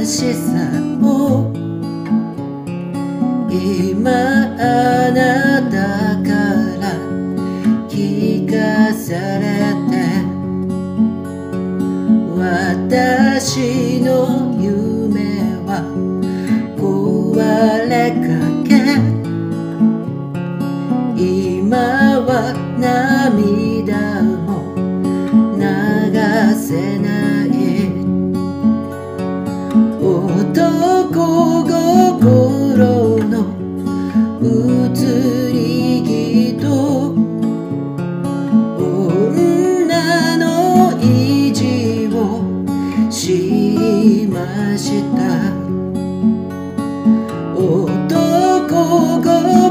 しさを今あなたから聞かされて、私の夢は壊れかけ、今は涙も流せない。男心の移り気と女の意地を知りました。男心